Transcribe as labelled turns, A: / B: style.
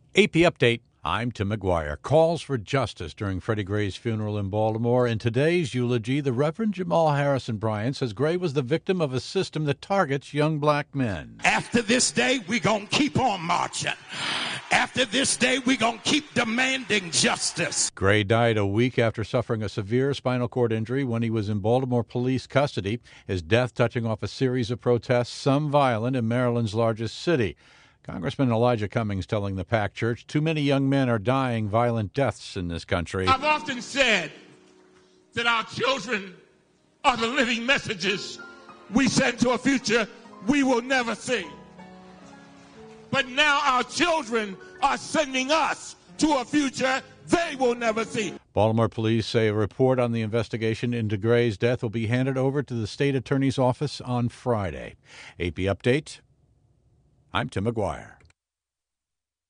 A: AP Update. I'm Tim McGuire. Calls for justice during Freddie Gray's funeral in Baltimore. In today's eulogy, the Reverend Jamal Harrison Bryant says Gray was the victim of a system that targets young black men.
B: After this day, we're going to keep on marching. After this day, we're going to keep demanding justice.
A: Gray died a week after suffering a severe spinal cord injury when he was in Baltimore police custody, his death touching off a series of protests, some violent, in Maryland's largest city. Congressman Elijah Cummings telling the packed church too many young men are dying violent deaths in this country.
C: I've often said that our children are the living messages we send to a future we will never see. But now our children are sending us to a future they will never see.
A: Baltimore police say a report on the investigation into Gray's death will be handed over to the state attorney's office on Friday. AP Update. I'm Tim McGuire.